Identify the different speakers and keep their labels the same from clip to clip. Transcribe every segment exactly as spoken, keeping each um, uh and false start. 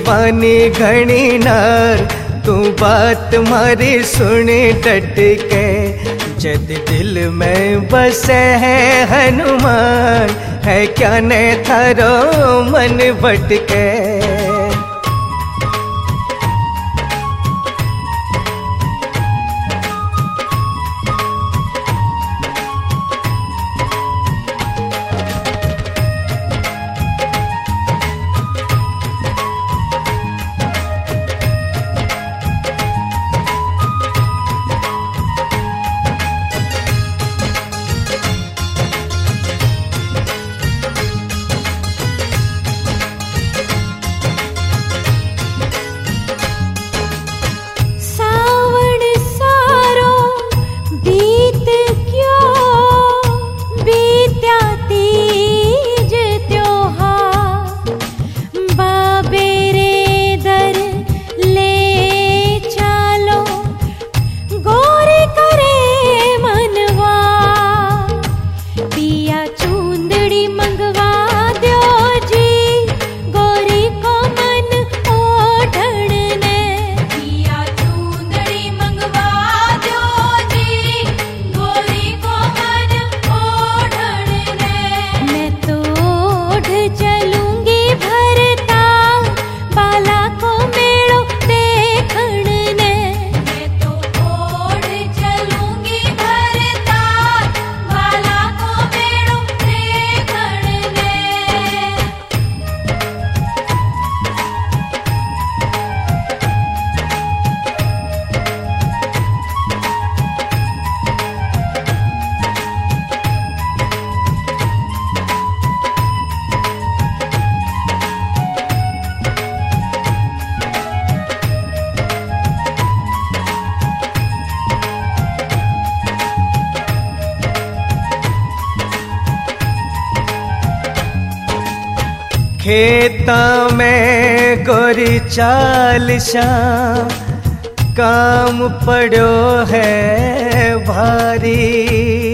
Speaker 1: दीवानी घणी नार, तू बात मारी सुनी डट के। जद दिल में बसे है हनुमान, है क्या ने थारो मन भटके। खेता में गोरी चालिशा, काम पड़ो है भारी।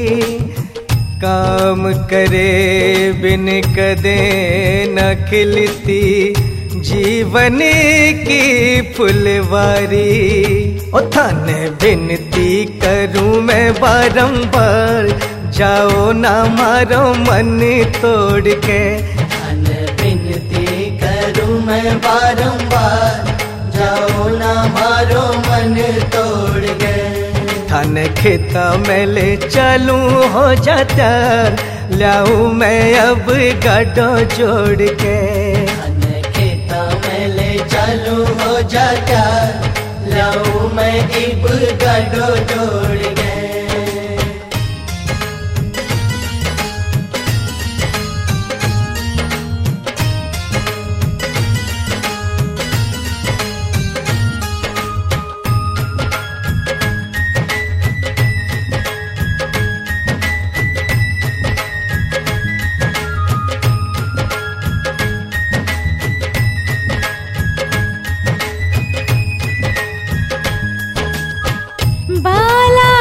Speaker 1: काम करे बिन कदे न खिलती जीवन की फुलवारी। ओ थाने बिनती करूं मैं बारंबार, जाओ ना मारो मन तोड़ के।
Speaker 2: विनती करूं मैं बारंबार, जाओ ना मारो मन तोड़ गए।
Speaker 1: थाने खेता में ले चलूं हो जाता, लाऊं मैं अब गाडो जोड़ के।
Speaker 2: थाने खेता में ले चलूं हो जाता, लाऊं मैं अब गाडो जोड़ गए।
Speaker 3: बाला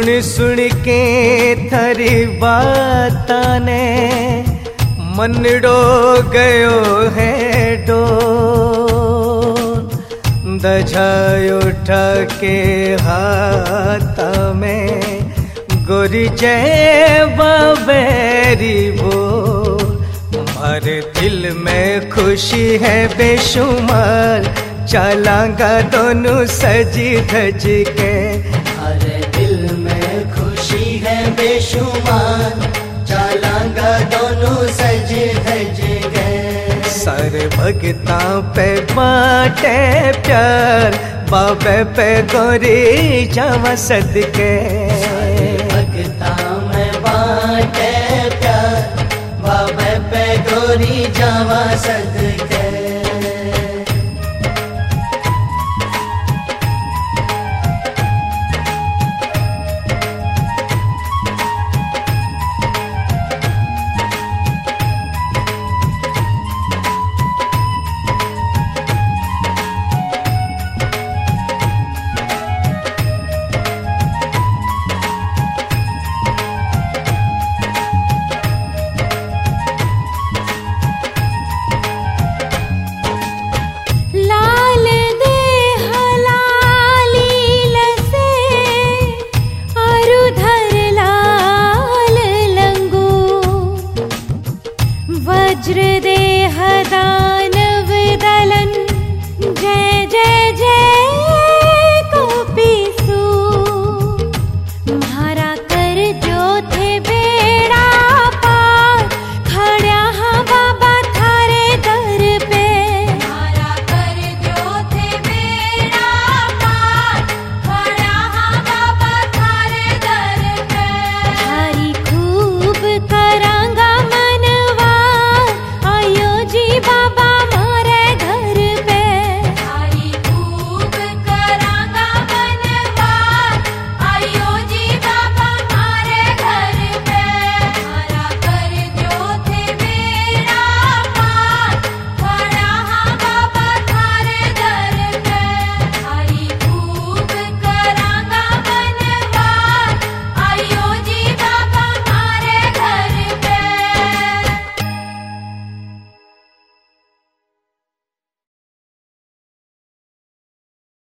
Speaker 1: सुन सुन के थारी बात ने मनड़ो गयो है डो दझायो ठके हाथ में गोरी जय बाबेरी वो हमारे दिल में खुशी है बेशुमार चलांगा दोनों सजी धज के
Speaker 2: हमारे दिल में खुशी है बेशुमार चलांगा दोनों सज धज के
Speaker 1: सारे भगता पे बाटे प्यार बाबे पे गोरी जावा सदके
Speaker 2: भगता में बाटे प्यार बाबे पे गोरी जावा सद